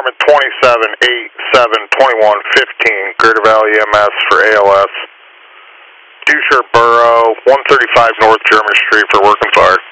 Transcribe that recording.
Department 27872115, Greater Valley EMS for ALS. Dusher Borough, 135 North German Street for working fire.